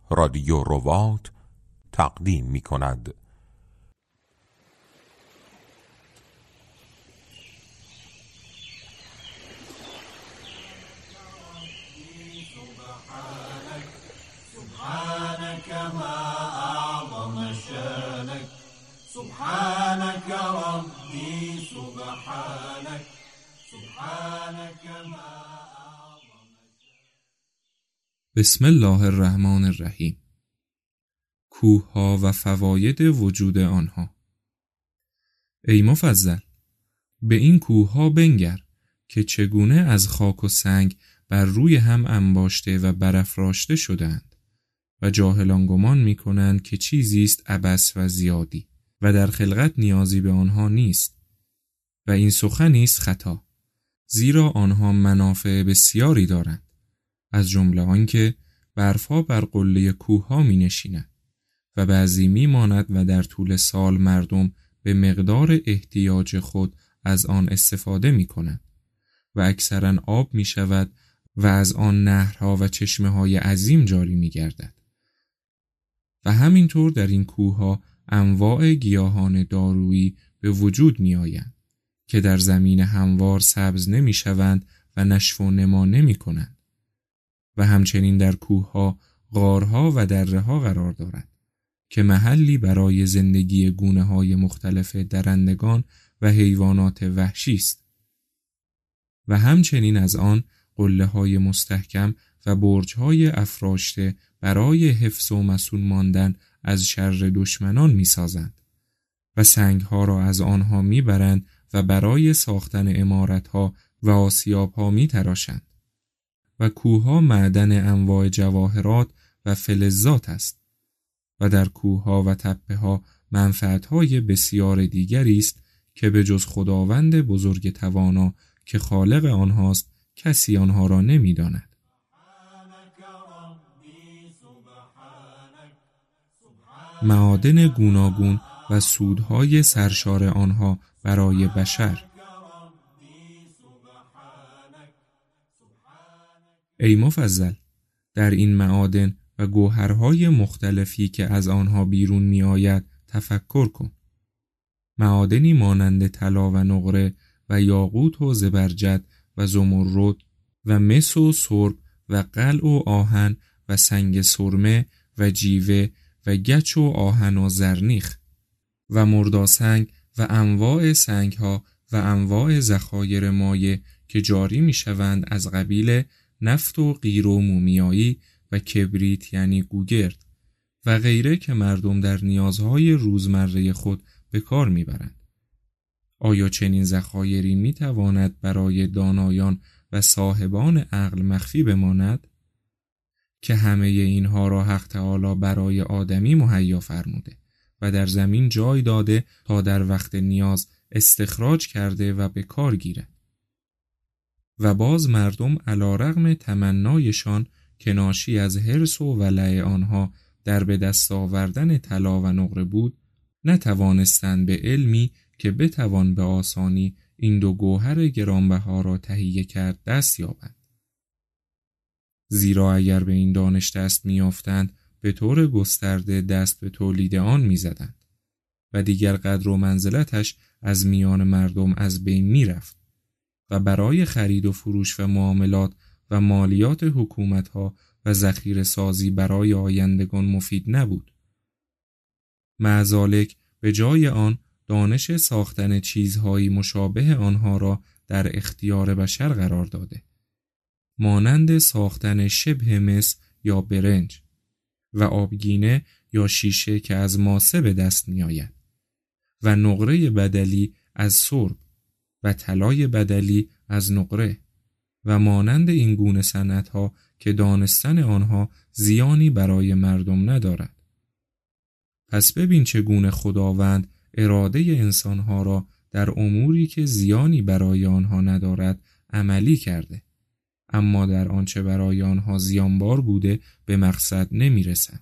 رادیو رباط تقدیم می کند. سبحانك ما أعظم شانك سبحانك ربي سبحانك ما أعظم شانك. بسم الله الرحمن الرحیم. کوه‌ها و فواید وجود آنها. ای مفضل، به این کوه‌ها بنگر که چگونه از خاک و سنگ بر روی هم انباشته و برافراشته شدند و جاهلان گمان می‌کنند که چیزی است عبث و زیادی و در خلقت نیازی به آنها نیست و این سخنی است خطا، زیرا آنها منافع بسیاری دارند، از جمله آنکه برفها بر قله کوه‌ها می‌نشیند و بعضی می‌ماند و در طول سال مردم به مقدار احتیاج خود از آن استفاده می‌کنند و اکثراً آب می‌شود و از آن نهرها و چشمه‌های عظیم جاری می‌گردد. و همینطور در این کوه‌ها انواع گیاهان دارویی به وجود می‌آیند که در زمین هموار سبز نمی‌شوند و نشو و نما نمی‌کنند. و همچنین در کوه‌ها غارها و دره‌ها قرار دارند که محلی برای زندگی گونه‌های مختلف درندگان و حیوانات وحشی است. و همچنین از آن قله‌های مستحکم و برج‌های افراشته برای حفظ و مصون ماندن از شر دشمنان می‌سازند و سنگ‌ها را از آنها می‌برند و برای ساختن عمارت‌ها و آسیاب‌ها می‌تراشند. و کوه‌ها معدن انواع جواهرات و فلزات است و در کوه‌ها و تپه‌ها منفعت‌های بسیار دیگری است که به جز خداوند بزرگ توانا که خالق آنهاست کسی آنها را نمی‌داند. معادن گوناگون و سودهای سرشار آنها برای بشر. ای مفضل، در این معادن و گوهرهای مختلفی که از آنها بیرون می آید تفکر کن. معادنی مانند طلا و نقره و یاقوت و زبرجد و زمرد و مس و سرب و قلع و آهن و سنگ سرمه و جیوه و گچ و آهن و زرنیخ و مرداسنگ و انواع سنگها و انواع ذخایر مایع که جاری می شوند از قبیل نفت و قیر و مومیایی و کبریت یعنی گوگرد و غیره که مردم در نیازهای روزمره خود به کار میبرند. آیا چنین ذخایری میتواند برای دانایان و صاحبان عقل مخفی بماند؟ که همه اینها را حق تعالی برای آدمی مهیا فرموده و در زمین جای داده تا در وقت نیاز استخراج کرده و به کار گیرد. و باز مردم علی رغم تمنایشان که ناشی از حرص و ولع آنها در به دست آوردن طلا و نقره بود، نتوانستند به علمی که بتوان به آسانی این دو گوهر گرانبها را تهیه کرد دست یابند. زیرا اگر به این دانش دست می‌یافتند به طور گسترده دست به تولید آن می‌زدند و دیگر قدر و منزلتش از میان مردم از بین می‌رفت و برای خرید و فروش و معاملات و مالیات حکومت‌ها و ذخیره سازی برای آیندگان مفید نبود. مع ذالک به جای آن دانش ساختن چیزهایی مشابه آنها را در اختیار بشر قرار داده، مانند ساختن شبه مس یا برنج و آبگینه یا شیشه که از ماسه به دست می آید و نقره بدلی از سرب و طلای بدلی از نقره و مانند این گونه صنعت‌ها که دانستن آنها زیانی برای مردم ندارد. پس ببین چگونه خداوند اراده انسانها را در اموری که زیانی برای آنها ندارد عملی کرده، اما در آنچه برای آنها زیانبار بوده به مقصد نمی‌رسند.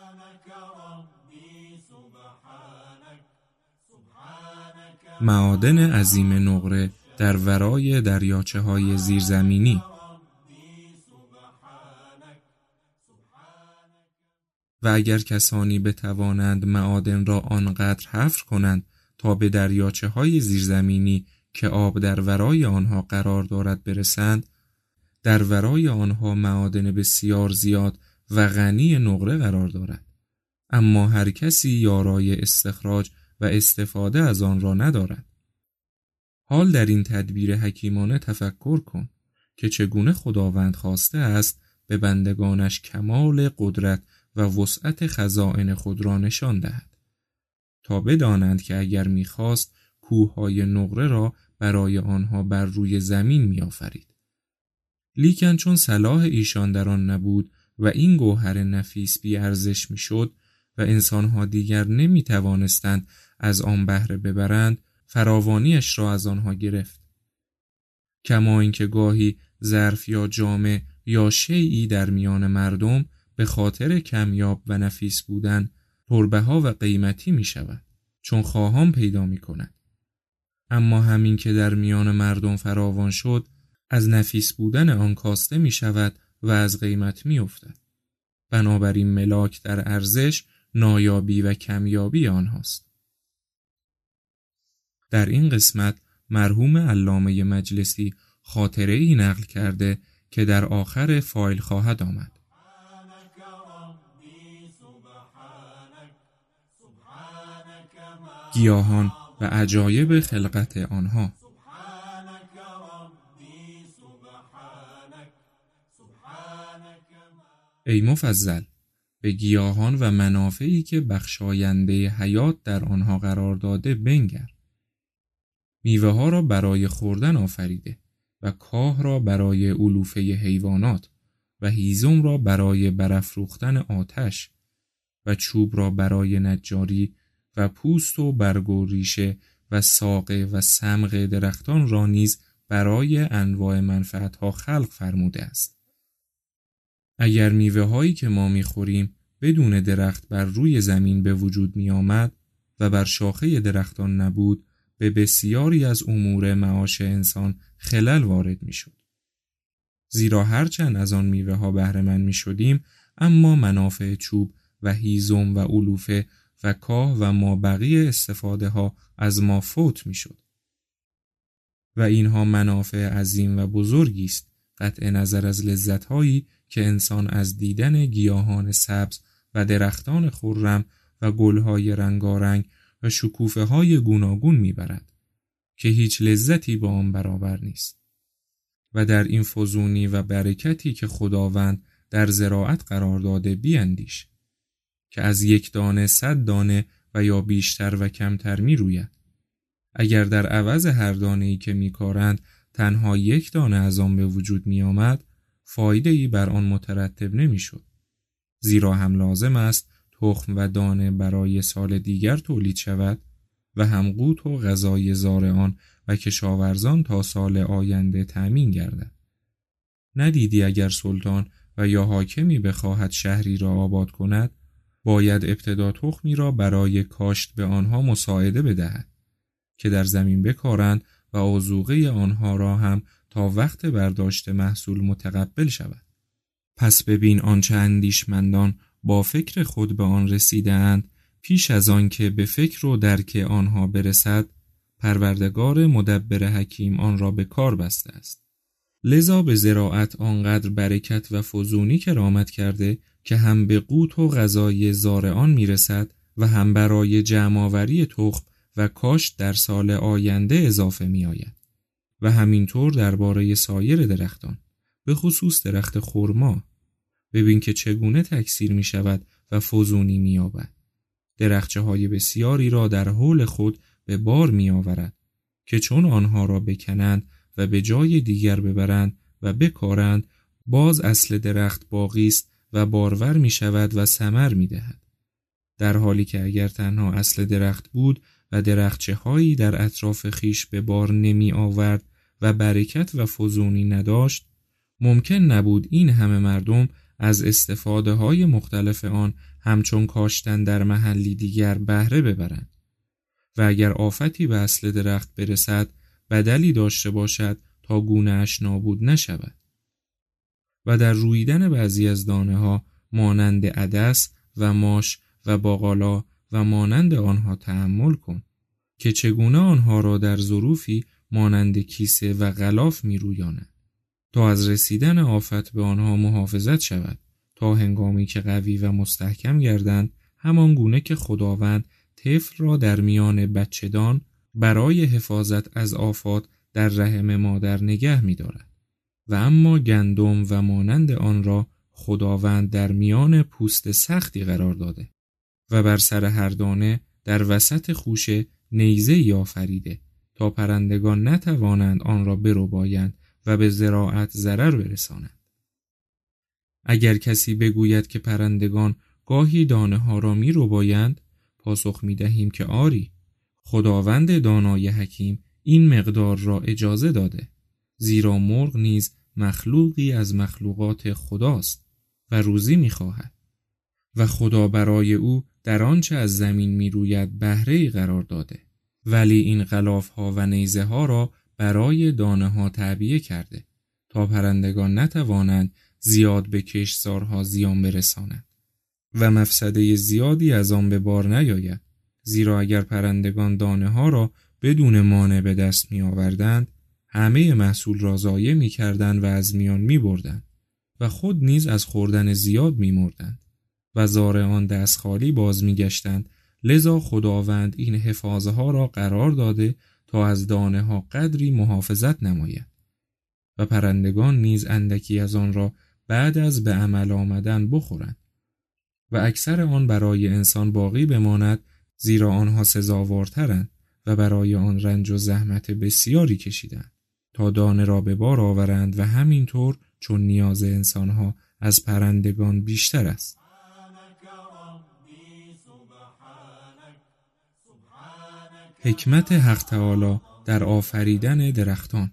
معادن عظیم نقره در ورای دریاچه‌های زیرزمینی. و اگر کسانی بتوانند معادن را آنقدر حفر کنند تا به دریاچه های زیرزمینی که آب در ورای آنها قرار دارد برسند، در ورای آنها معادن بسیار زیاد و غنی نقره قرار دارد، اما هر کسی یارای استخراج و استفاده از آن را ندارد. حال در این تدبیر حکیمانه تفکر کن که چگونه خداوند خواسته است به بندگانش کمال قدرت و وسعت خزائن خود را نشان دهد، تا بدانند که اگر می‌خواست کوه‌های نقره را برای آنها بر روی زمین می‌آفرید. لیکن چون صلاح ایشان در آن نبود و این گوهر نفیس بی ارزش می‌شد و انسان‌ها دیگر نمی‌توانستند از آن بهره ببرند، فراوانیش را از آنها گرفت. کما اینکه گاهی ظرف یا جامه یا شیئی در میان مردم به خاطر کمیاب و نفیس بودن پربها و قیمتی می شود، چون خواهان پیدا می کند. اما همین که در میان مردم فراوان شد، از نفیس بودن آن کاسته می شود و از قیمت می افتد. بنابراین ملاک در ارزش نایابی و کمیابی آنهاست. در این قسمت مرحوم علامه مجلسی خاطره ای نقل کرده که در آخر فایل خواهد آمد. گیاهان و عجایب خلقت آنها. ای مفضل، به گیاهان و منافعی که بخشاینده حیات در آنها قرار داده بنگر. میوه ها را برای خوردن آفریده و کاه را برای علوفه حیوانات و هیزم را برای برافروختن آتش و چوب را برای نجاری و پوست و برگ و ریشه و ساقه و صمغ درختان را نیز برای انواع منفعتها خلق فرموده است. اگر میوه هایی که ما میخوریم بدون درخت بر روی زمین به وجود می آمد و بر شاخه درختان نبود، به بسیاری از امور معاش انسان خلل وارد می شد. زیرا هرچند از آن میوه ها بهره مند می شدیم، اما منافع چوب و هیزم و علوفه و کاه و ما بقیه استفاده ها از ما فوت می شد. و اینها منافع عظیم و بزرگی است، قطع نظر از لذت هایی که انسان از دیدن گیاهان سبز و درختان خرم و گلهای رنگارنگ و شکوفه های گوناگون میبرد که هیچ لذتی با آن برابر نیست. و در این فزونی و برکتی که خداوند در زراعت قرار داده بیندیش که از 1 دانه 100 دانه و یا بیشتر و کمتر می روید. اگر در عوض هر دانه‌ای که میکارند تنها 1 دانه از آن به وجود می آمد، فایده‌ای بر آن مترتب نمی شد. زیرا هم لازم است تخم و دانه برای سال دیگر تولید شود و هم قوت و غذای زارعان و کشاورزان تا سال آینده تأمین گردد. ندیدی اگر سلطان و یا حاکمی بخواهد شهری را آباد کند، باید ابتدا تخمی را برای کاشت به آنها مساعده بدهد که در زمین بکارند و آذوقه آنها را هم تا وقت برداشت محصول متقبل شود. پس ببین آنچه اندیشمندان با فکر خود به آن رسیده‌اند، پیش از آن که به فکر و درک آنها برسد، پروردگار مدبر حکیم آن را به کار بسته است. لذا به زراعت آنقدر برکت و فزونی کرامت کرده که هم به قوت و غذای زارعان میرسد و هم برای جمع‌آوری تخم و کاشت در سال آینده اضافه می آید. و همینطور درباره سایر درختان، به خصوص درخت خرما. ببین که چگونه تکثیر می شود و فزونی می یابد. درخچه های بسیاری را در حول خود به بار می آورد که چون آنها را بکنند و به جای دیگر ببرند و بکارند، باز اصل درخت باقی است و بارور می شود و ثمر می دهد. در حالی که اگر تنها اصل درخت بود و درخچه هایی در اطراف خیش به بار نمی آورد و برکت و فزونی نداشت، ممکن نبود این همه مردم از استفاده های مختلف آن همچون کاشتن در محلی دیگر بهره ببرند. و اگر آفتی به اصل درخت برسد، بدلی داشته باشد تا گونه اش نابود نشود. و در رویدن بعضی از دانه ها مانند عدس و ماش و باقالا و مانند آنها تأمل کن که چگونه آنها را در ظروفی مانند کیسه و غلاف می‌رویانند تا از رسیدن آفت به آنها محافظت شود، تا هنگامی که قوی و مستحکم گردند، همان گونه که خداوند طفل را در میان بچه‌دان برای حفاظت از آفات در رحم مادر نگه می‌دارد. و اما گندم و مانند آن را خداوند در میان پوست سختی قرار داده و بر سر هر دانه در وسط خوشه نیزه‌ای آفریده تا پرندگان نتوانند آن را بربایند و به زراعت ضرر برسانند. اگر کسی بگوید که پرندگان گاهی دانه ها را می ربایند، پاسخ می دهیم که آری، خداوند دانای حکیم این مقدار را اجازه داده، زیرا مرغ نیز مخلوقی از مخلوقات خداست و روزی می خواهد و خدا برای او در آنچه از زمین می روید بهره‌ای قرار داده، ولی این غلاف ها و نیزه ها را برای دانه ها تعبیه کرده تا پرندگان نتوانند زیاد به کشتزارها زیان برسانند و مفسده زیادی از آن به بار نیاید، زیرا اگر پرندگان دانه ها را بدون مانع به دست می آوردند، همه محصول را ضایع می کردند و از میان می بردند و خود نیز از خوردن زیاد می مردند و زار آن دست خالی باز می گشتند. لذا خداوند این حفاظه ها را قرار داده تا از دانه ها قدری محافظت نماید و پرندگان نیز اندکی از آن را بعد از به عمل آمدن بخورند و اکثر آن برای انسان باقی بماند، زیرا آنها سزاوارترند و برای آن رنج و زحمت بسیاری کشیدند تا دانه را به بار آورند و همینطور چون نیاز انسانها از پرندگان بیشتر است. حکمت حق تعالی در آفریدن درختان.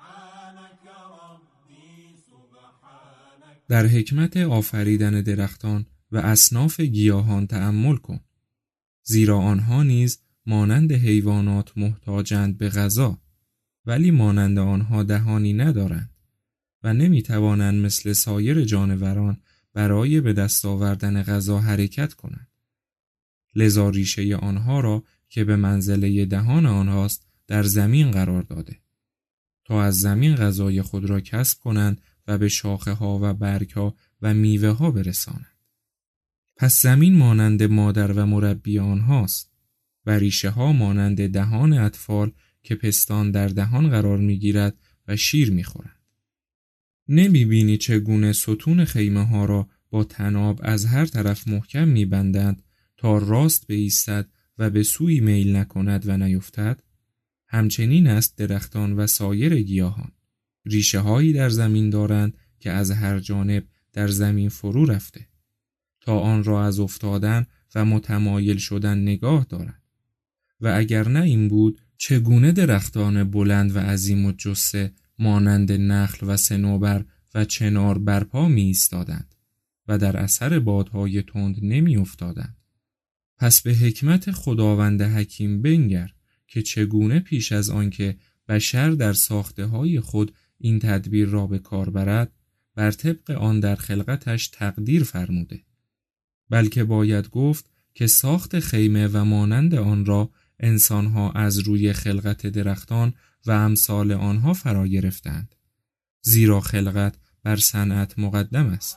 در حکمت آفریدن درختان و اصناف گیاهان تأمل کن، زیرا آنها نیز مانند حیوانات محتاجند به غذا، ولی مانند آنها دهانی ندارند و نمیتوانند مثل سایر جانوران برای به دست آوردن غذا حرکت کنند. لذا ریشه آنها را که به منزله دهان آنهاست در زمین قرار داده تا از زمین غذای خود را کسب کنند و به شاخه ها و برگ ها و میوه ها برسانند. پس زمین مانند مادر و مربی آنهاست و ریشه ها مانند دهان اطفال که پستان در دهان قرار میگیرد و شیر میخورند. نمیبینی چگونه ستون خیمه ها را با طناب از هر طرف محکم میبندند تا راست بایستد و به سوی میل نکند و نیفتد؟ همچنین است درختان و سایر گیاهان. ریشه هایی در زمین دارند که از هر جانب در زمین فرو رفته تا آن را از افتادن و متمایل شدن نگاه دارند. و اگر نه این بود، چگونه درختان بلند و عظیم و جثه مانند نخل و صنوبر و چنار برپا می ایستادند و در اثر بادهای تند نمی افتادند؟ پس به حکمت خداوند حکیم بنگر که چگونه پیش از آنکه بشر در ساخته های خود این تدبیر را به کار برد، بر طبق آن در خلقتش تقدیر فرموده. بلکه باید گفت که ساخت خیمه و مانند آن را انسانها از روی خلقت درختان و امثال آنها فرا گرفتند، زیرا خلقت بر صنعت مقدم است.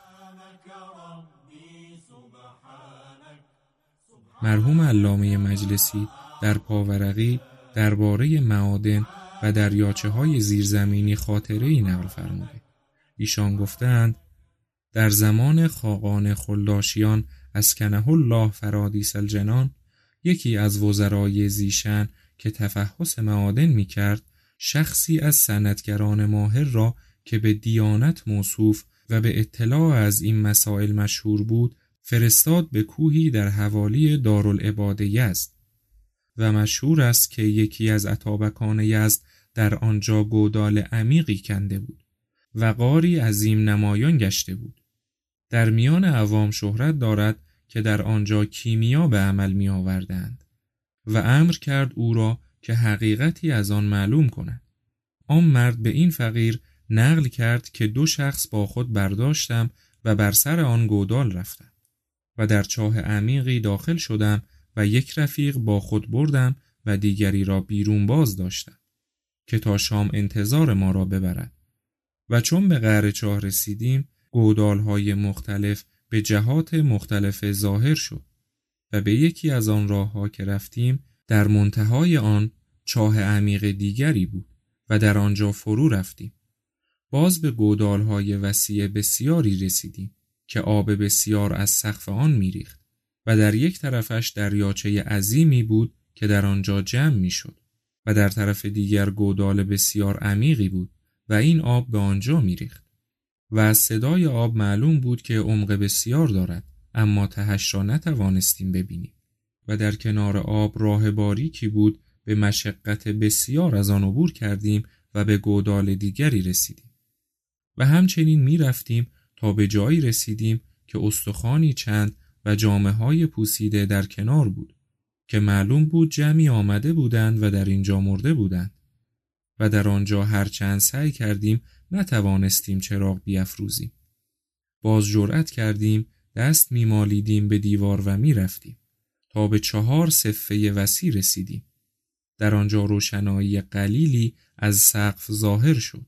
مرحوم علامه مجلسی در پاورقی درباره معادن و دریاچه‌های زیرزمینی خاطره‌ای نقل فرموده. ایشان گفتند در زمان خاقان خلداشیان اسکنه الله فرادیس الجنان، یکی از وزرای زیشن که تفحص معادن می‌کرد، شخصی از صنعتگران ماهر را که به دیانت موصوف و به اطلاع از این مسائل مشهور بود فرستاد به کوهی در حوالی دارالعباده یزد و مشهور است که یکی از اتابکان یزد در آنجا گودال عمیقی کنده بود و غاری عظیم نمایان گشته بود. در میان عوام شهرت دارد که در آنجا کیمیا به عمل می آوردند و امر کرد او را که حقیقتی از آن معلوم کند. آن مرد به این فقیر نقل کرد که 2 شخص با خود برداشتم و بر سر آن گودال رفتم. و در چاه عمیقی داخل شدم و یک رفیق با خود بردم و دیگری را بیرون باز داشتم که تا شام انتظار ما را ببرد. و چون به قعر چاه رسیدیم، گودال‌های مختلف به جهات مختلف ظاهر شد و به یکی از آن راه‌ها که رفتیم، در منتهای آن چاه عمیق دیگری بود و در آنجا فرو رفتیم. باز به گودال‌های وسیع بسیاری رسیدیم که آب بسیار از سقف آن می‌ریخت و در یک طرفش دریاچه عظیمی بود که در آنجا جمع می‌شد و در طرف دیگر گودال بسیار عمیقی بود و این آب به آنجا می‌ریخت و از صدای آب معلوم بود که عمق بسیار دارد، اما تهش را نتوانستیم ببینیم. و در کنار آب راه باریکی بود، به مشقت بسیار از آن عبور کردیم و به گودال دیگری رسیدیم و همچنین می رفتیم تا به جایی رسیدیم که استخوانی چند و جامه‌های پوسیده در کنار بود که معلوم بود جمعی آمده بودند و در اینجا مرده بودند و در آنجا هر چند سعی کردیم نتوانستیم چراغ بیافروزیم. باز جرأت کردیم، دست می مالیدیم به دیوار و می رفتیم تا به 4 صفه وسیع رسیدیم. در آنجا روشنایی قلیلی از سقف ظاهر شد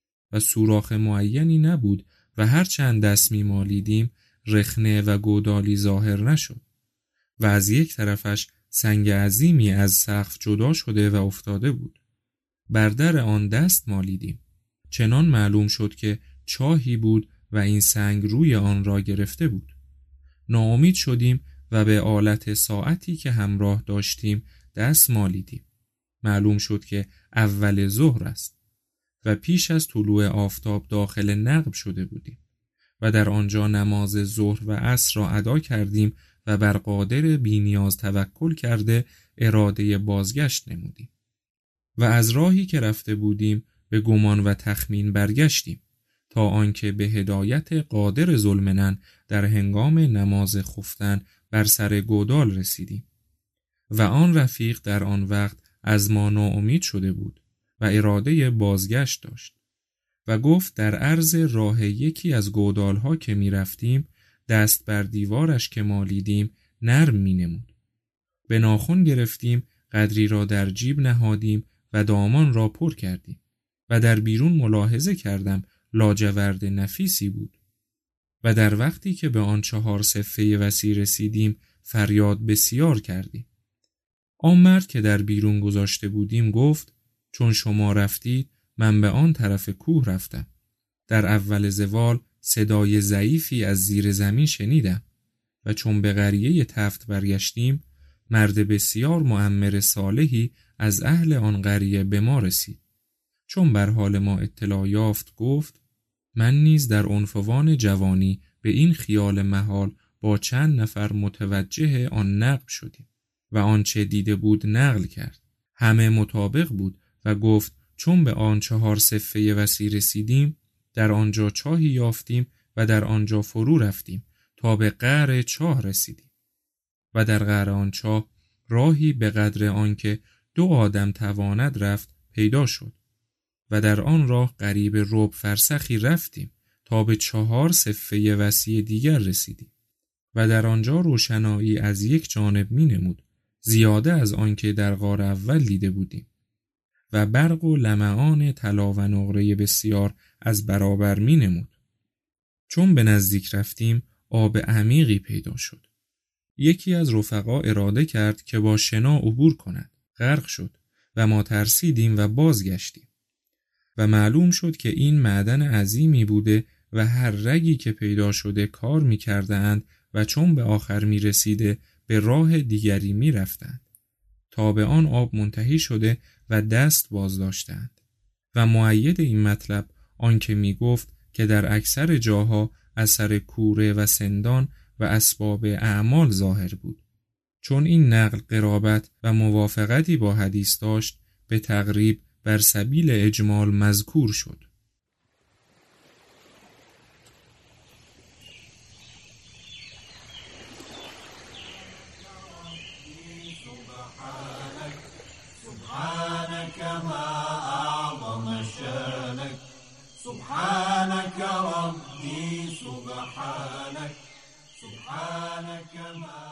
و سوراخ معینی نبود و هر چند دست می مالیدیم رخنه و گودالی ظاهر نشد و از یک طرفش سنگ عظیمی از سقف جدا شده و افتاده بود. بر در آن دست مالیدیم، چنان معلوم شد که چاهی بود و این سنگ روی آن را گرفته بود. ناامید شدیم و به آلت ساعتی که همراه داشتیم دست مالیدیم. معلوم شد که اول ظهر است و پیش از طلوع آفتاب داخل نقب شده بودیم و در آنجا نماز ظهر و عصر را ادا کردیم و بر قادر بی‌نیاز توکل کرده اراده بازگشت نمودیم و از راهی که رفته بودیم به گمان و تخمین برگشتیم تا آنکه به هدایت قادر ذوالمنن در هنگام نماز خفتن بر سر گودال رسیدیم و آن رفیق در آن وقت از ما ناامید شده بود و اراده بازگشت داشت و گفت در عرض راه یکی از گودال‌ها که می رفتیم دست بر دیوارش که مالیدیم نرم می نمود. به ناخن گرفتیم، قدری را در جیب نهادیم و دامان را پر کردیم و در بیرون ملاحظه کردم لاجورد نفیسی بود و در وقتی که به آن 4 صفه وسیع رسیدیم فریاد بسیار کردیم. آن مرد که در بیرون گذاشته بودیم گفت چون شما رفتید من به آن طرف کوه رفتم. در اول زوال صدای ضعیفی از زیر زمین شنیدم و چون به قریه تفت برگشتیم مرد بسیار مؤمر صالحی از اهل آن قریه به ما رسید. چون بر حال ما اطلاع یافت گفت من نیز در عنفوان جوانی به این خیال محال با چند نفر متوجه آن نقب شدیم و آنچه دیده بود نقل کرد. همه مطابق بود و گفت چون به آن 4 صفه وسیع رسیدیم در آنجا چاهی یافتیم و در آنجا فرو رفتیم تا به قعر چاه رسیدیم و در قعر آن چاه راهی به قدر آنکه 2 آدم تواند رفت پیدا شد و در آن راه قریب ربع فرسخی رفتیم تا به 4 صفه وسیع دیگر رسیدیم و در آنجا روشنایی از یک جانب می نمود زیاده از آنکه در غار اول دیده بودیم و برق و لمعان طلا و نقره بسیار از برابر می نمود. چون به نزدیک رفتیم آب عمیقی پیدا شد. یکی از رفقا اراده کرد که با شنا عبور کند. غرق شد و ما ترسیدیم و بازگشتیم و معلوم شد که این معدن عظیمی بوده و هر رگی که پیدا شده کار می کردند و چون به آخر می رسیده به راه دیگری می رفتند تا به آن آب منتهی شده و دست باز داشتند و مؤید این مطلب آنکه می گفت که در اکثر جاها اثر کوره و سندان و اسباب اعمال ظاهر بود. چون این نقل قرابت و موافقتی با حدیث داشت به تقریب بر سبیل اجمال مذکور شد. سبحانك ما أعظم شانك سبحانك ربي سبحانك كما